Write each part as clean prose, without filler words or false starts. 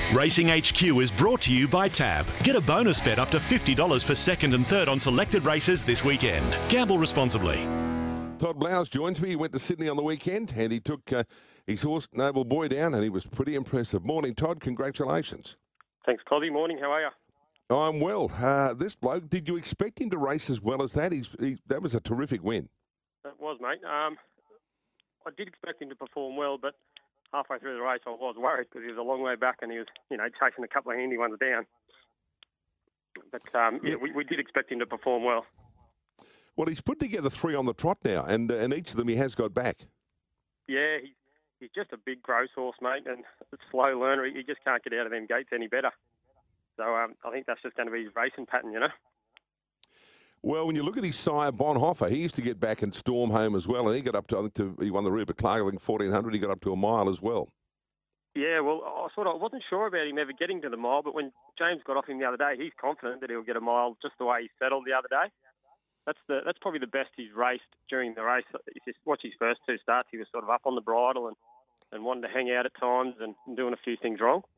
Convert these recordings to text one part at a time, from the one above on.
Racing HQ is brought to you by Tab. Get a bonus bet up to $50 for second and third on selected races this weekend. Gamble responsibly. Todd Blouse joins me. He went to Sydney on the weekend and he took his horse Noble Boy down and he was pretty impressive. Morning, Todd. Congratulations. Thanks, Cosby. Morning. How are you? I'm well. This bloke, did you expect him to race as well as that? That was a terrific win. It was, mate. I did expect him to perform well, but halfway through the race I was worried because he was a long way back and he was, chasing a couple of handy ones down. But, we did expect him to perform well. Well, he's put together 3 on the trot now, and each of them he has got back. Yeah, he's just a big gross horse, mate, and a slow learner. He just can't get out of them gates any better. So I think that's just going to be his racing pattern, Well, when you look at his sire, Bonhoeffer, he used to get back and storm home as well, and he got up to, he won the Rupert Clark, I think 1400, he got up to a mile as well. Yeah, well, I wasn't sure about him ever getting to the mile, but when James got off him the other day, he's confident that he'll get a mile just the way he settled the other day. That's probably the best he's raced during the race. If you watch his first 2 starts, he was sort of up on the bridle and wanted to hang out at times and doing a few things wrong.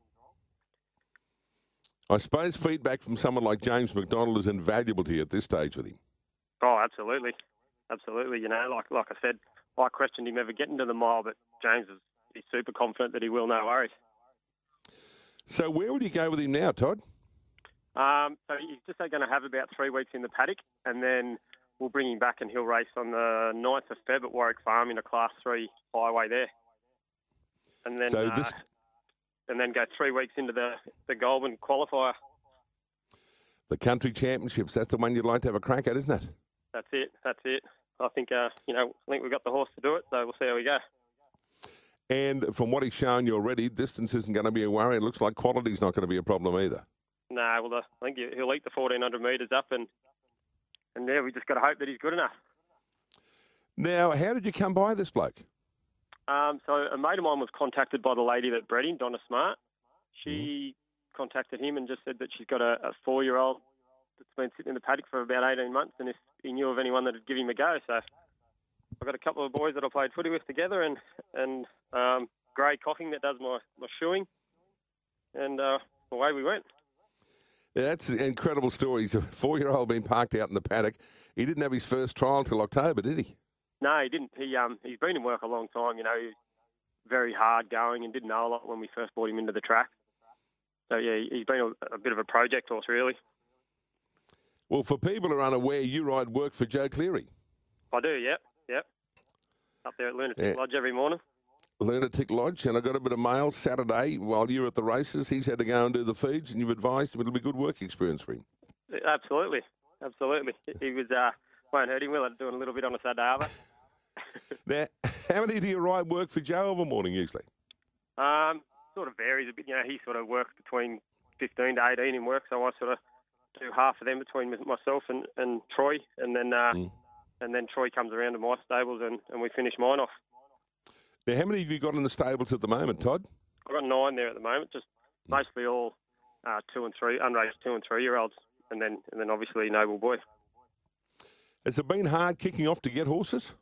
I suppose feedback from someone like James McDonald is invaluable to you at this stage with him. Oh, absolutely. Absolutely. Like I said, I questioned him ever getting to the mile, but James is super confident that he will, no worries. So where would you go with him now, Todd? So he's just going to have about 3 weeks in the paddock, and then we'll bring him back and he'll race on the 9th of Feb at Warwick Farm in a Class 3 highway there. And then and then go 3 weeks into the Goulburn qualifier. The Country Championships, that's the one you'd like to have a crack at, isn't it? That's it. I think, I think we've got the horse to do it, so we'll see how we go. And from what he's shown you already, distance isn't going to be a worry. It looks like quality's not going to be a problem either. No, well, I think he'll eat the 1,400 metres up, and yeah, we just got to hope that he's good enough. Now, how did you come by this bloke? So a mate of mine was contacted by the lady that bred him, Donna Smart. She contacted him and just said that she's got a 4-year-old that's been sitting in the paddock for about 18 months, and if he knew of anyone that would give him a go. So I've got a couple of boys that I played footy with together, and Gray Cocking that does my shoeing, and away we went. Yeah, that's an incredible story. He's a 4-year-old being parked out in the paddock. He didn't have his first trial until October, did he? No, he didn't. He's been in work a long time. He was very hard going and didn't know a lot when we first brought him into the track. So, yeah, he's been a bit of a project horse, really. Well, for people who are unaware, you ride work for Joe Cleary. I do, yep. Up there at Lunatic Lodge every morning. Lunatic Lodge, and I got a bit of mail Saturday while you were at the races. He's had to go and do the feeds, and you've advised him it'll be a good work experience for him. Absolutely. He was, won't hurt him, will it, doing a little bit on a Saturday Harbour. Now, how many do you ride work for Joe of a morning usually? Sort of varies a bit. He sort of works between 15 to 18 in work, so I sort of do half of them between myself and Troy, and then Troy comes around to my stables and we finish mine off. Now, how many have you got in the stables at the moment, Todd? I've got 9 there at the moment, just mostly all 2 and 3, unraised 2 and 3-year-olds, and then obviously Noble Boy. Has it been hard kicking off to get horses?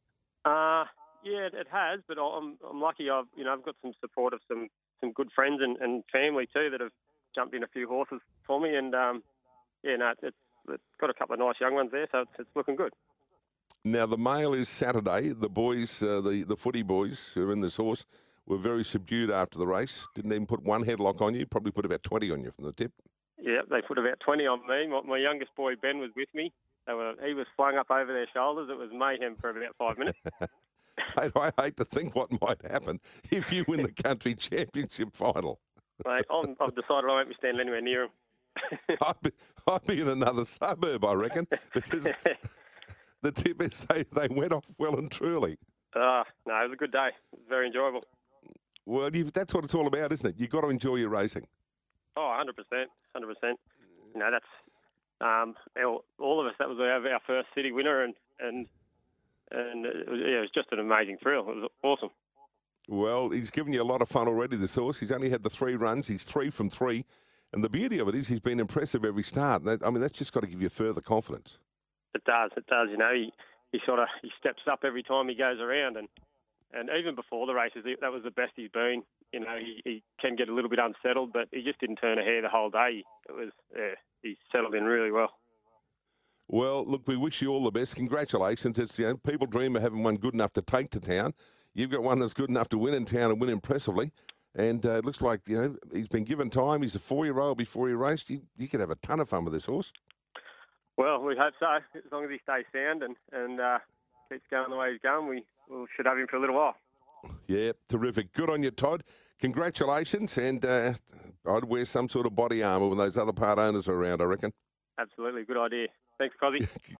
Yeah, it has, but I'm lucky. I've got some support of some good friends and family too that have jumped in a few horses for me, and it's got a couple of nice young ones there, so it's looking good. Now the mail is Saturday. The boys, the footy boys who are in this horse, were very subdued after the race. Didn't even put one headlock on you. Probably put about 20 on you from the tip. Yeah, they put about 20 on me. My youngest boy Ben was with me. He was flung up over their shoulders. It was mayhem for about 5 minutes. I hate to think what might happen if you win the country championship final. Mate, I've decided I won't be standing anywhere near him. I'd be in another suburb, I reckon, because the tip is they went off well and truly. No, it was a good day. It was very enjoyable. Well, that's what it's all about, isn't it? You've got to enjoy your racing. Oh, 100%. That's all of us. That was our first city winner, and it was just an amazing thrill. It was awesome. Well, he's given you a lot of fun already, this horse. He's only had the 3 runs. He's 3 from 3. And the beauty of it is he's been impressive every start. That's just got to give you further confidence. It does. He steps up every time he goes around, and even before the races, that was the best he's been. he can get a little bit unsettled, but he just didn't turn a hair the whole day. He settled in really well. Well, look, we wish you all the best. Congratulations. It's people dream of having one good enough to take to town. You've got one that's good enough to win in town and win impressively. And it looks like he's been given time. He's a 4-year-old before he raced. You could have a ton of fun with this horse. Well, we hope so. As long as he stays sound and keeps going the way he's going, we should have him for a little while. Yeah, terrific. Good on you, Todd. Congratulations. And I'd wear some sort of body armour when those other part owners are around, I reckon. Absolutely. Good idea. Thanks, Cosy.